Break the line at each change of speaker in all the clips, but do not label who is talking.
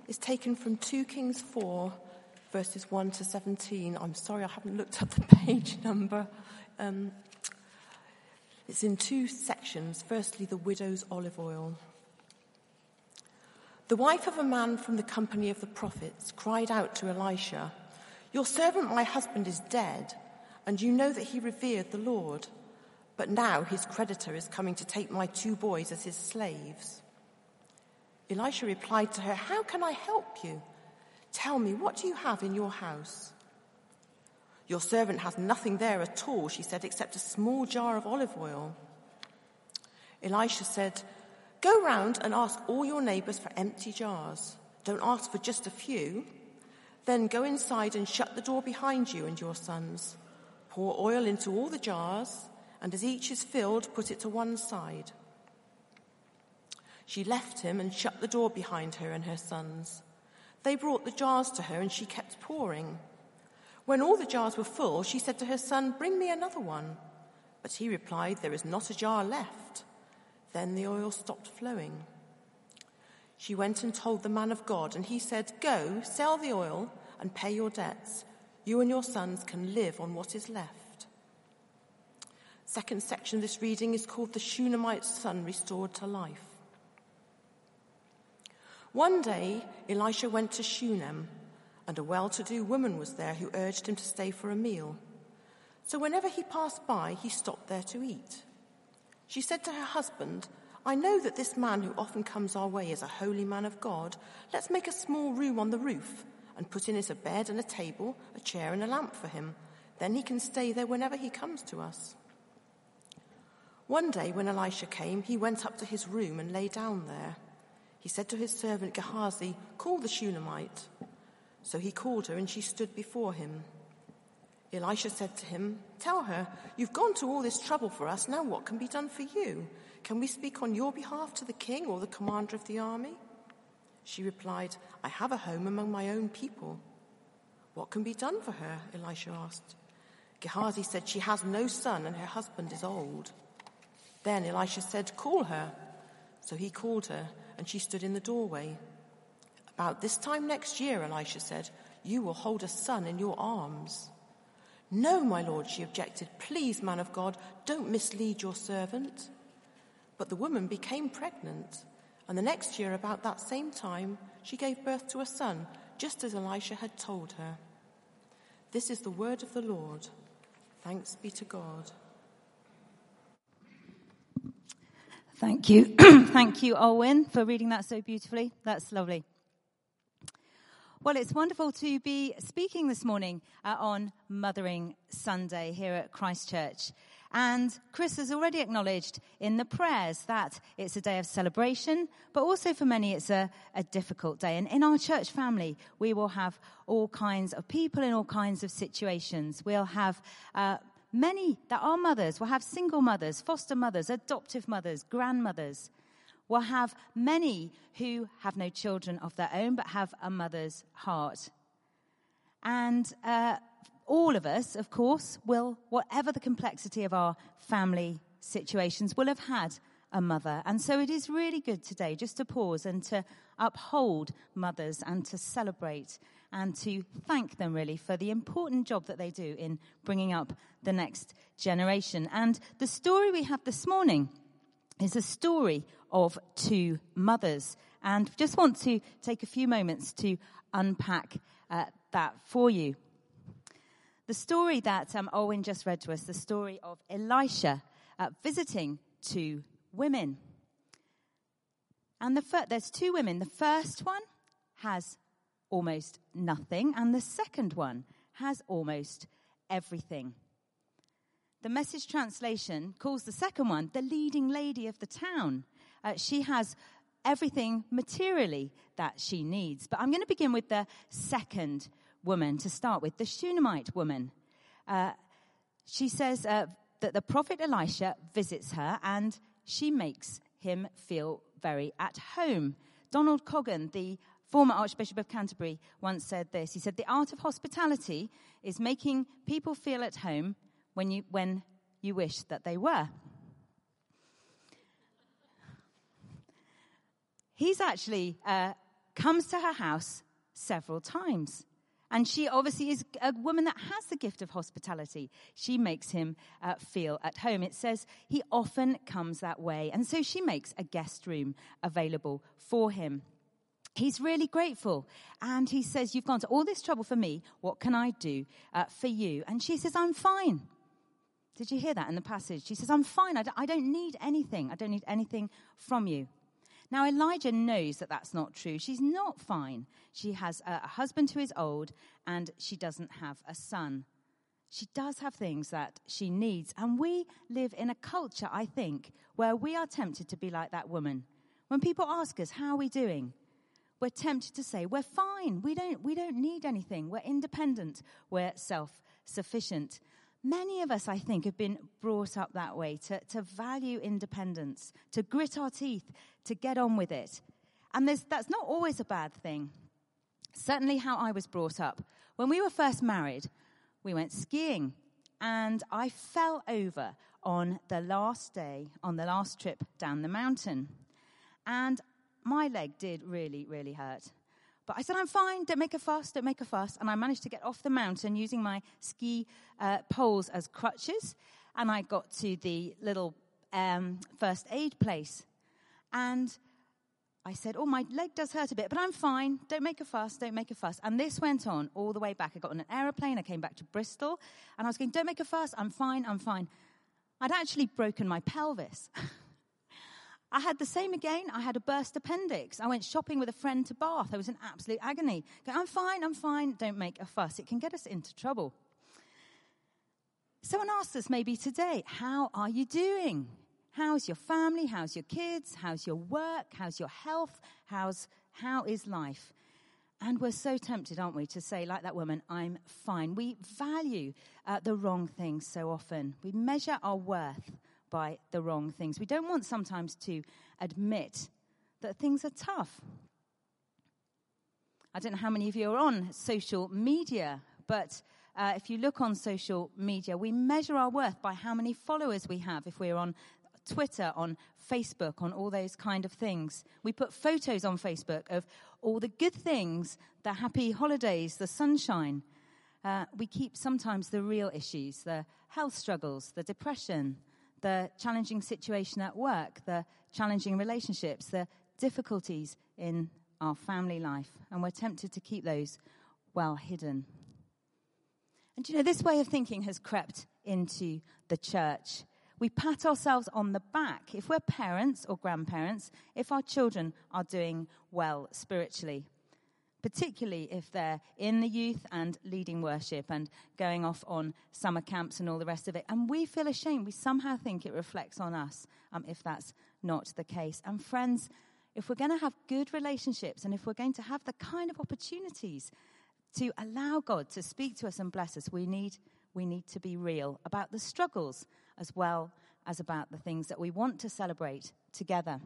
is taken from 2 Kings 4, verses 1 to 17. I'm sorry, I haven't looked up the page number. It's in 2 sections. Firstly, the widow's olive oil. The wife of a man from the company of the prophets cried out to Elisha, "Your servant, my husband, is dead, and you know that he revered the Lord. But now his creditor is coming to take my 2 boys as his slaves." Elisha replied to her, "How can I help you? Tell me, what do you have in your house?" "Your servant has nothing there at all," she said, "except a small jar of olive oil." Elisha said, "Go round and ask all your neighbors for empty jars. Don't ask for just a few. Then go inside and shut the door behind you and your sons. Pour oil into all the jars, and as each is filled, put it to one side." She left him and shut the door behind her and her sons. They brought the jars to her, and she kept pouring. When all the jars were full, she said to her son, "Bring me another one." But he replied, "There is not a jar left." Then the oil stopped flowing. She went and told the man of God, and he said, "Go, sell the oil and pay your debts. You and your sons can live on what is left." Second section of this reading is called "The Shunammite's Son Restored to Life." One day, Elisha went to Shunem, and a well-to-do woman was there who urged him to stay for a meal. So whenever he passed by, he stopped there to eat. She said to her husband, "I know that this man who often comes our way is a holy man of God. Let's make a small room on the roof and put in it a bed and a table, a chair and a lamp for him. Then he can stay there whenever he comes to us." One day when Elisha came, he went up to his room and lay down there. He said to his servant Gehazi, "Call the Shunammite." So he called her, and she stood before him. Elisha said to him, "Tell her, you've gone to all this trouble for us. Now what can be done for you? Can we speak on your behalf to the king or the commander of the army?" She replied, "I have a home among my own people." "What can be done for her?" Elisha asked. Gehazi said, "She has no son, and her husband is old." Then Elisha said, "Call her." So he called her, and she stood in the doorway. "About this time next year," Elisha said, "you will hold a son in your arms." "No, my lord," she objected. "Please, man of God, don't mislead your servant." But the woman became pregnant, and the next year, about that same time, she gave birth to a son, just as Elisha had told her. This is the word of the Lord. Thanks be to God.
Thank you. Thank you, Olwyn, for reading that so beautifully. That's lovely. Well, it's wonderful to be speaking this morning on Mothering Sunday here at Christchurch. And Chris has already acknowledged in the prayers that it's a day of celebration, but also for many it's a difficult day. And in our church family, we will have all kinds of people in all kinds of situations. We'll have many that are mothers. We'll have single mothers, foster mothers, adoptive mothers, grandmothers. We'll have many who have no children of their own but have a mother's heart. And all of us, of course, will, whatever the complexity of our family situations, will have had a mother. And so it is really good today just to pause and to uphold mothers and to celebrate and to thank them really for the important job that they do in bringing up the next generation. And the story we have this morning is a story of 2 mothers. And just want to take a few moments to unpack that for you. The story that Owen just read to us, the story of Elisha visiting 2 women. And there's 2 women. The first one has almost nothing, and the second one has almost everything. The Message translation calls the second one the leading lady of the town. She has everything materially that she needs. But I'm going to begin with the second woman to start with, the Shunammite woman. She says that the prophet Elisha visits her and she makes him feel very at home. Donald Coggan, the former Archbishop of Canterbury, once said this. He said, "The art of hospitality is making people feel at home when you wish that they were." He's actually comes to her house several times. And she obviously is a woman that has the gift of hospitality. She makes him feel at home. It says he often comes that way. And so she makes a guest room available for him. He's really grateful. And he says, you've gone to all this trouble for me. What can I do for you? And she says, I'm fine. Did you hear that in the passage? She says, I'm fine. I don't need anything. I don't need anything from you. Now, Elijah knows that that's not true. She's not fine. She has a husband who is old, and she doesn't have a son. She does have things that she needs. And we live in a culture, I think, where we are tempted to be like that woman. When people ask us, how are we doing? We're tempted to say, we're fine. We don't need anything. We're independent. We're self-sufficient. Many of us, I think, have been brought up that way, to value independence, to grit our teeth, to get on with it. And that's not always a bad thing. Certainly how I was brought up. When we were first married, we went skiing, and I fell over on the last day, on the last trip down the mountain. And my leg did really, really hurt. But I said, I'm fine, don't make a fuss. And I managed to get off the mountain using my ski poles as crutches. And I got to the little first aid place. And I said, oh, my leg does hurt a bit, but I'm fine. Don't make a fuss. And this went on all the way back. I got on an aeroplane. I came back to Bristol. And I was going, don't make a fuss. I'm fine. I'd actually broken my pelvis. I had the same again. I had a burst appendix. I went shopping with a friend to Bath. I was in absolute agony. I'm fine. Don't make a fuss. It can get us into trouble. Someone asked us maybe today, how are you doing? How's your family? How's your kids? How's your work? How's your health? How is life? And we're so tempted, aren't we, to say, like that woman, I'm fine. We value the wrong things so often. We measure our worth by the wrong things. We don't want sometimes to admit that things are tough. I don't know how many of you are on social media, but if you look on social media, we measure our worth by how many followers we have. If we're on Twitter, on Facebook, on all those kind of things. We put photos on Facebook of all the good things, the happy holidays, the sunshine. We keep sometimes the real issues, the health struggles, the depression, the challenging situation at work, the challenging relationships, the difficulties in our family life. And we're tempted to keep those well hidden. And this way of thinking has crept into the church. We pat ourselves on the back if we're parents or grandparents, if our children are doing well spiritually, particularly if they're in the youth and leading worship and going off on summer camps and all the rest of it. And we feel ashamed. We somehow think it reflects on us if that's not the case. And friends, if we're going to have good relationships and if we're going to have the kind of opportunities to allow God to speak to us and bless us, we need to be real about the struggles as well as about the things that we want to celebrate together.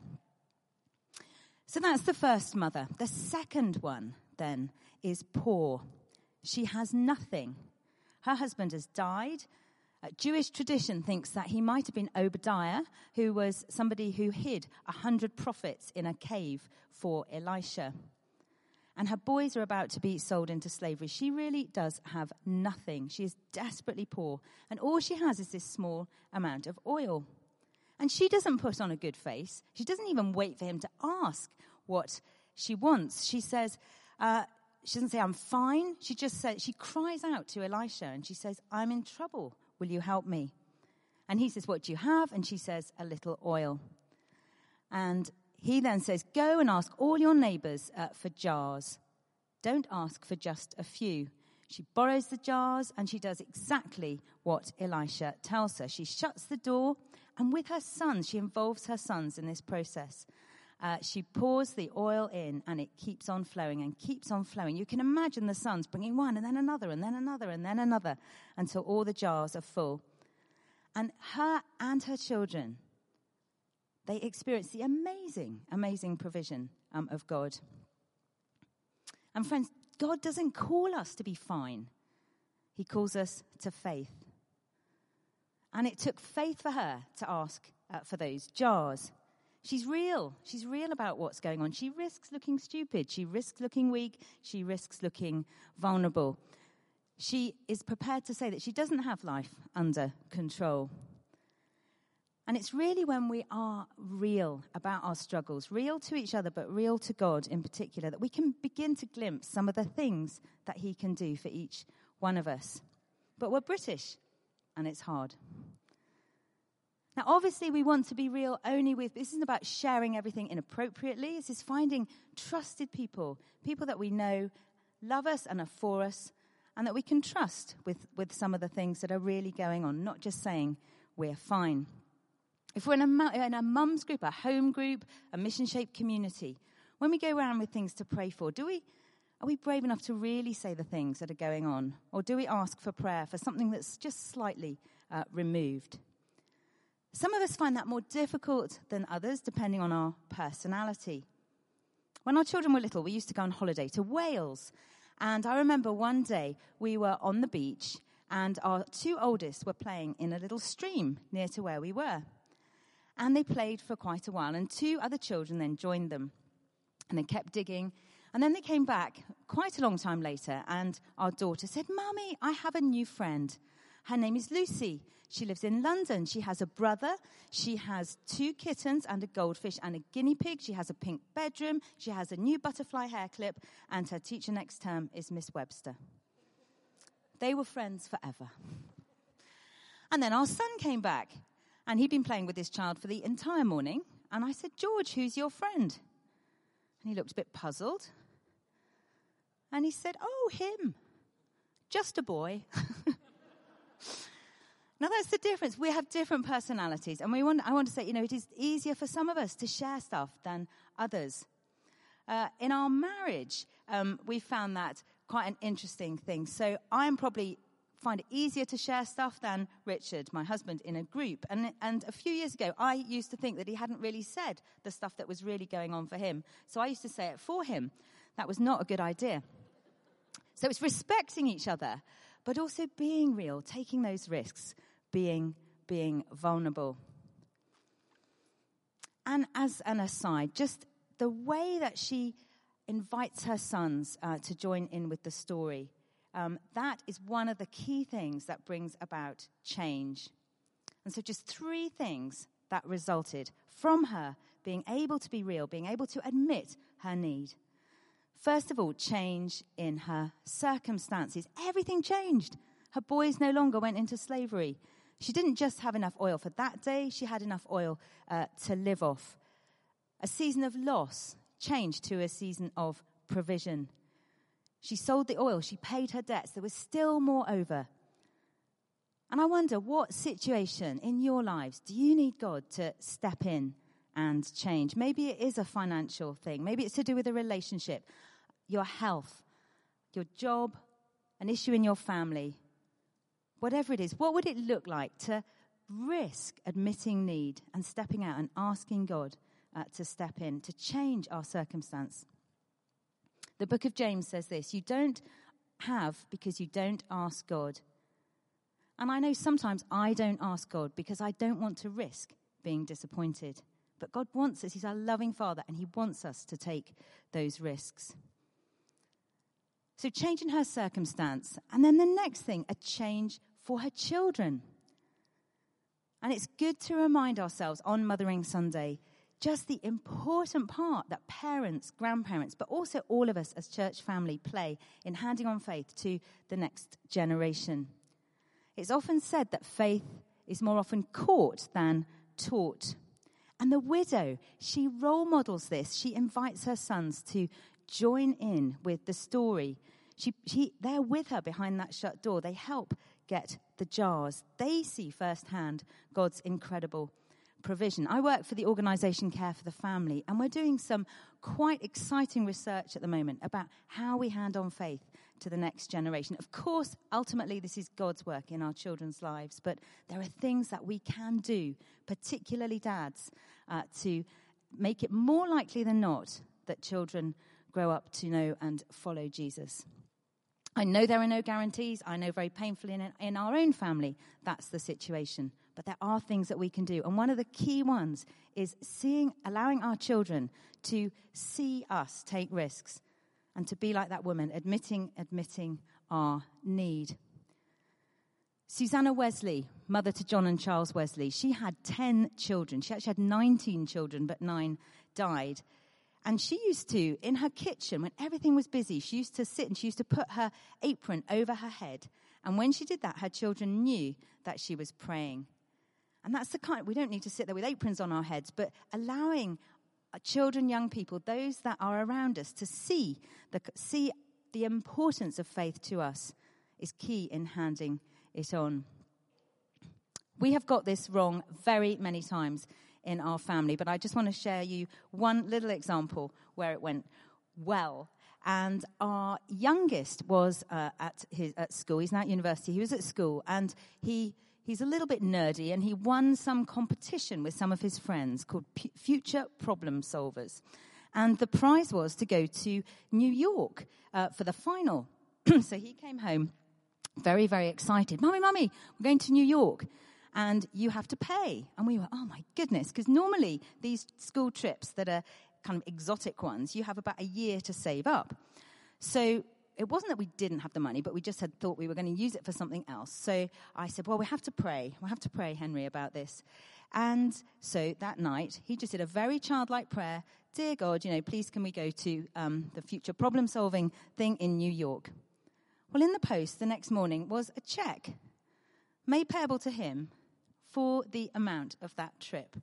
So that's the first mother. The second one, then, is poor. She has nothing. Her husband has died. Jewish tradition thinks that he might have been Obadiah, who was somebody who hid 100 prophets in a cave for Elisha. And her boys are about to be sold into slavery. She really does have nothing. She is desperately poor. And all she has is this small amount of oil. And she doesn't put on a good face. She doesn't even wait for him to ask what she wants. She says, she doesn't say, I'm fine. She just says, she cries out to Elisha and she says, I'm in trouble. Will you help me? And he says, what do you have? And she says, a little oil. And he then says, go and ask all your neighbors for jars. Don't ask for just a few. She borrows the jars and she does exactly what Elisha tells her. She shuts the door and with her sons, she involves her sons in this process. She pours the oil in and it keeps on flowing and keeps on flowing. You can imagine the sons bringing one and then another and then another and then another until all the jars are full. And her children, they experience the amazing provision of God. And friends, God doesn't call us to be fine. He calls us to faith. And it took faith for her to ask for those jars. She's real. She's real about what's going on. She risks looking stupid. She risks looking weak. She risks looking vulnerable. She is prepared to say that she doesn't have life under control. And it's really when we are real about our struggles, real to each other, but real to God in particular, that we can begin to glimpse some of the things that he can do for each one of us. But we're British, and it's hard. Now, obviously, we want to be real only with, this isn't about sharing everything inappropriately. This is finding trusted people, people that we know love us and are for us, and that we can trust with some of the things that are really going on, not just saying we're fine. If we're in a mum's group, a home group, a mission-shaped community, when we go around with things to pray for, are we brave enough to really say the things that are going on? Or do we ask for prayer for something that's just slightly removed? Some of us find that more difficult than others, depending on our personality. When our children were little, we used to go on holiday to Wales. And I remember one day we were on the beach and our two oldest were playing in a little stream near to where we were. And they played for quite a while, and two other children then joined them. And they kept digging, and then they came back quite a long time later, and our daughter said, "Mummy, I have a new friend. Her name is Lucy. She lives in London. She has a brother. She has 2 kittens and a goldfish and a guinea pig. She has a pink bedroom. She has a new butterfly hair clip, and her teacher next term is Miss Webster." They were friends forever. And then our son came back. And he'd been playing with this child for the entire morning. And I said, "George, who's your friend?" And he looked a bit puzzled. And he said, "Oh, him. Just a boy." Now, that's the difference. We have different personalities. And I want to say, it is easier for some of us to share stuff than others. In our marriage, we found that quite an interesting thing. So I'm probably find it easier to share stuff than Richard, my husband, in a group. And a few years ago, I used to think that he hadn't really said the stuff that was really going on for him. So I used to say it for him. That was not a good idea. So it's respecting each other, but also being real, taking those risks, being vulnerable. And as an aside, just the way that she invites her sons to join in with the story, that is one of the key things that brings about change. And so just 3 things that resulted from her being able to be real, being able to admit her need. First of all, change in her circumstances. Everything changed. Her boys no longer went into slavery. She didn't just have enough oil for that day, she had enough oil to live off. A season of loss changed to a season of provision. She sold the oil, she paid her debts, there was still more over. And I wonder, what situation in your lives do you need God to step in and change? Maybe it is a financial thing, maybe it's to do with a relationship, your health, your job, an issue in your family. Whatever it is, what would it look like to risk admitting need and stepping out and asking God to step in, to change our circumstance? The book of James says this: you don't have because you don't ask God. And I know sometimes I don't ask God because I don't want to risk being disappointed. But God wants us. He's our loving Father, and he wants us to take those risks. So change in her circumstance. And then the next thing, a change for her children. And it's good to remind ourselves on Mothering Sunday just the important part that parents, grandparents, but also all of us as church family play in handing on faith to the next generation. It's often said that faith is more often caught than taught. And the widow, she role models this. She invites her sons to join in with the story. They're with her behind that shut door. They help get the jars. They see firsthand God's incredible provision. I work for the organisation Care for the Family, and we're doing some quite exciting research at the moment about how we hand on faith to the next generation. Of course, ultimately, this is God's work in our children's lives, but there are things that we can do, particularly dads, to make it more likely than not that children grow up to know and follow Jesus. I know there are no guarantees. I know very painfully in our own family that's the situation. But there are things that we can do. And one of the key ones is allowing our children to see us take risks and to be like that woman, admitting our need. Susanna Wesley, mother to John and Charles Wesley, she had 10 children. She actually had 19 children, but 9 died. And she used to, in her kitchen, when everything was busy, she used to sit and she used to put her apron over her head. And when she did that, her children knew that she was praying. And that's the kind, we don't need to sit there with aprons on our heads, but allowing children, young people, those that are around us to see the importance of faith to us is key in handing it on. We have got this wrong very many times in our family, but I just want to share you one little example where it went well. And our youngest was at school. He's now at university. He was at school, and he's a little bit nerdy, and he won some competition with some of his friends called Future Problem Solvers. And the prize was to go to New York for the final. So he came home very, very excited. Mummy, we're going to New York. And you have to pay. And we were, oh my goodness, because normally these school trips that are kind of exotic ones, you have about a year to save up. So it wasn't that we didn't have the money, but we just had thought we were going to use it for something else. So I said, well, we have to pray. We'll have to pray, Henry, about this. And so that night, he just did a very childlike prayer. Dear God, please can we go to the future problem-solving thing in New York? Well, in the post the next morning was a check made payable to him for the amount of that trip.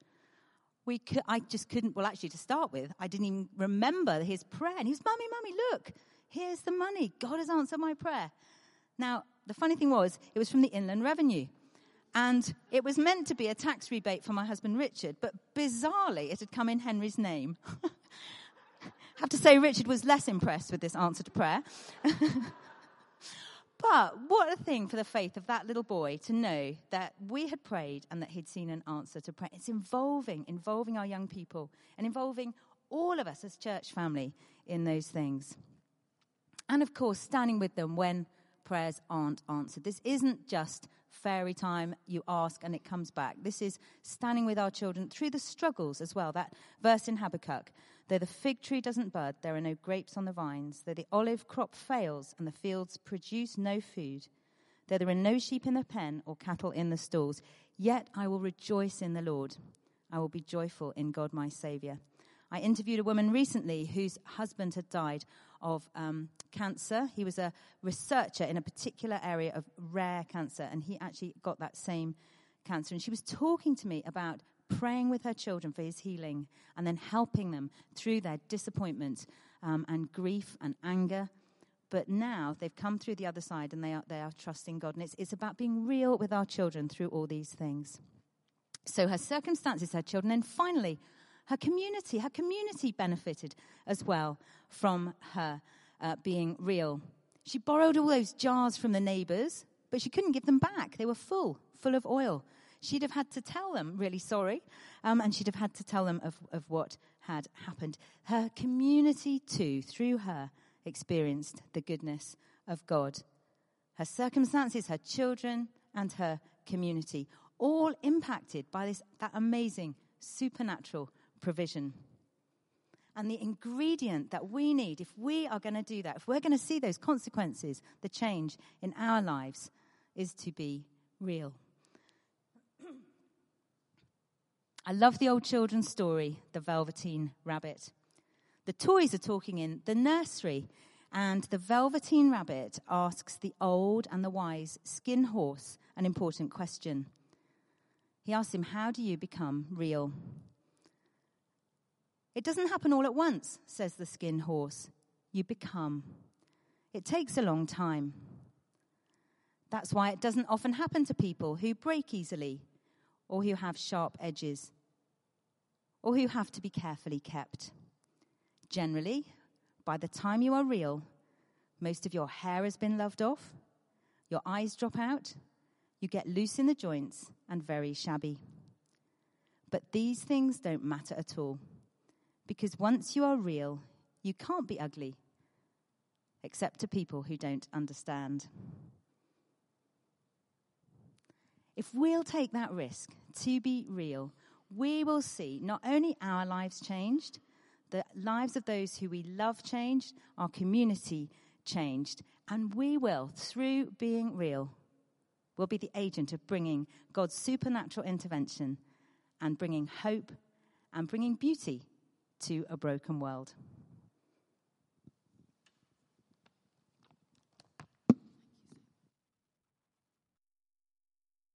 I just couldn't, well, actually, to start with, I didn't even remember his prayer. And he was, Mummy, look, here's the money. God has answered my prayer. Now, the funny thing was, it was from the Inland Revenue. And it was meant to be a tax rebate for my husband, Richard. But bizarrely, it had come in Henry's name. I have to say, Richard was less impressed with this answer to prayer. But what a thing for the faith of that little boy to know that we had prayed and that he'd seen an answer to prayer. It's involving our young people and involving all of us as church family in those things. And of course, standing with them when prayers aren't answered. This isn't just fairy time, you ask and it comes back. This is standing with our children through the struggles as well. That verse in Habakkuk, though the fig tree doesn't bud, there are no grapes on the vines. Though the olive crop fails and the fields produce no food. Though there are no sheep in the pen or cattle in the stalls, yet I will rejoice in the Lord. I will be joyful in God my Saviour. I interviewed a woman recently whose husband had died of cancer. He was a researcher in a particular area of rare cancer, and he actually got that same cancer. And she was talking to me about praying with her children for his healing and then helping them through their disappointment and grief and anger. But now they've come through the other side and they are trusting God. And it's about being real with our children through all these things. So her circumstances, her children, and finally her community benefited as well from her being real. She borrowed all those jars from the neighbours, but she couldn't give them back. They were full of oil. She'd have had to tell them, really sorry, and she'd have had to tell them of what had happened. Her community too, through her, experienced the goodness of God. Her circumstances, her children, and her community, all impacted by that amazing supernatural provision. And the ingredient that we need, if we are going to do that, if we're going to see those consequences, the change in our lives, is to be real. I love the old children's story, The Velveteen Rabbit. The toys are talking in the nursery, and the Velveteen Rabbit asks the old and the wise Skin Horse an important question. He asks him, how do you become real? It doesn't happen all at once, says the Skin Horse. You become. It takes a long time. That's why it doesn't often happen to people who break easily, or who have sharp edges, or who have to be carefully kept. Generally, by the time you are real, most of your hair has been loved off, your eyes drop out, you get loose in the joints and very shabby. But these things don't matter at all, because once you are real, you can't be ugly, except to people who don't understand. if we'll take that risk to be real, we will see not only our lives changed, the lives of those who we love changed, our community changed, and we will, through being real, will be the agent of bringing God's supernatural intervention and bringing hope and bringing beauty to a broken world.